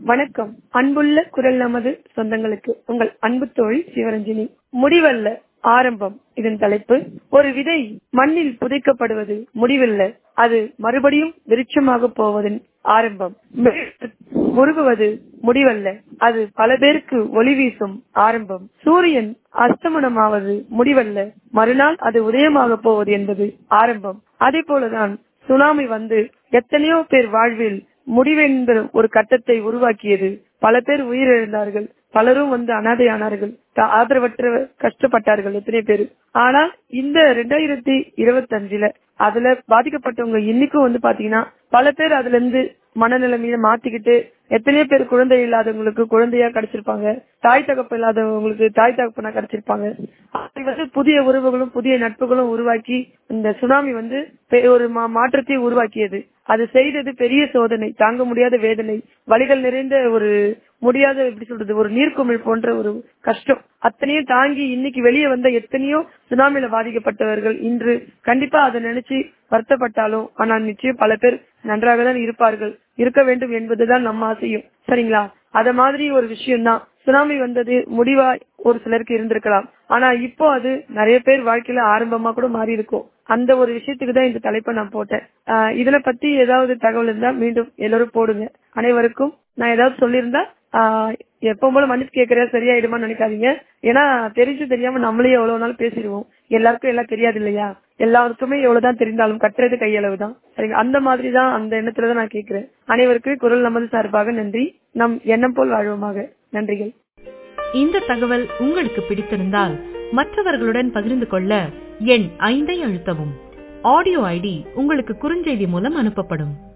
வணக்கம். அன்புள்ள குரல் நமது சொந்தங்களுக்கு உங்கள் அன்பு தோழி சிவரஞ்சினி. முடிவல்ல ஆரம்பம் இதன் தலைப்பு. ஒரு விதை மண்ணில் புதைக்கப்படுவது முடிவல்ல, அது மறுபடியும் விருட்சமாக போவதன் ஆரம்பம். முருகுவது முடிவல்ல, அது பல பேருக்கு ஒளி வீசும் ஆரம்பம். சூரியன் அஸ்தமனமாவது முடிவல்ல, மறுநாள் அது உதயமாக போவது என்பது ஆரம்பம். அதே போலதான் சுனாமி வந்து எத்தனையோ பேர் வாழ்வில் முடிவென்ற ஒரு கட்டத்தை உருவாக்கியது. பல பேர் உயிரிழந்தார்கள், பலரும் அனாதையானார்கள், ஆதரவற்ற கஷ்டப்பட்டார்கள் எத்தனை பேரு. ஆனால் இந்த 2025 அதுல பாதிக்கப்பட்டவங்க இன்னைக்கும் பாத்தீங்கன்னா பல பேர் அதுல இருந்து மனநிலைமையை மாத்திக்கிட்டு எத்தனையோ பேர் குழந்தை இல்லாதவங்களுக்கு குழந்தையா கிடைச்சிருப்பாங்க, தாய் தகப்ப இல்லாதவங்களுக்கு தாய் தகப்பனா கிடைச்சிருப்பாங்க. புதிய உறவுகளும் புதிய நட்புகளும் உருவாக்கி இந்த சுனாமி ஒரு மாற்றத்தை உருவாக்கியது. அது செய்தது பெரிய சோதனை, தாங்க முடியாத வேதனை, வலிகள் நிறைந்த ஒரு முடியாத ஒரு நீர்க்குமிழ் போன்ற ஒரு கஷ்டம். அத்தனையும் தாங்கி இன்னைக்கு வெளியே வந்த எத்தனையோ சுனாமியில பாதிக்கப்பட்டவர்கள் இன்று கண்டிப்பா அதை நினைச்சு வருத்தப்பட்டாலும் ஆனால் நிச்சயம் பல பேர் நன்றாக தான் இருப்பார்கள், இருக்க வேண்டும் என்பதுதான் நம்ம ஆசையும். சரிங்களா? அத மாதிரி ஒரு விஷயம் தான் சுனாமி வந்தது. முடிவா ஒரு சிலருக்கு இருந்திருக்கலாம், ஆனா இப்போ அது நிறைய பேர் வாழ்க்கையில ஆரம்பமா கூட மாறி இருக்கும். அந்த ஒரு விஷயத்துக்கு தான் இந்த தலைப்பை நான் போட்டேன். இதுல பத்தி ஏதாவது தகவல் இருந்தா மீண்டும் எல்லாரும் போடுங்க. அனைவருக்கும் நான் ஏதாவது சொல்லியிருந்தா எப்பவும் போல மன்னிப்பு கேட்கறேன், சரியாயிடுமான்னு நினைக்காதீங்க. ஏன்னா தெரிஞ்சு தெரியாம நம்மளே எவ்வளவு நாள் பேசிடுவோம். எல்லாருக்கும் எல்லாம் தெரியாது இல்லையா? எல்லாருக்குமே எவ்வளவுதான் தெரிந்தாலும் கட்டுறது கையளவு தான். சரிங்க, அந்த மாதிரிதான் அந்த எண்ணத்துலதான் நான் கேட்கிறேன். அனைவருக்கும் குரல் நமது சார்பாக நன்றி. நம் எண்ணம் போல் வாழ்வோமாக. நன்றிகள். இந்த தகவல் உங்களுக்கு பிடித்திருந்தால் மற்றவர்களுடன் பகிர்ந்து கொள்ள எண் 5 அழுத்தவும். ஆடியோ ஐடி உங்களுக்கு குறுஞ்செய்தி மூலம் அனுப்பப்படும்.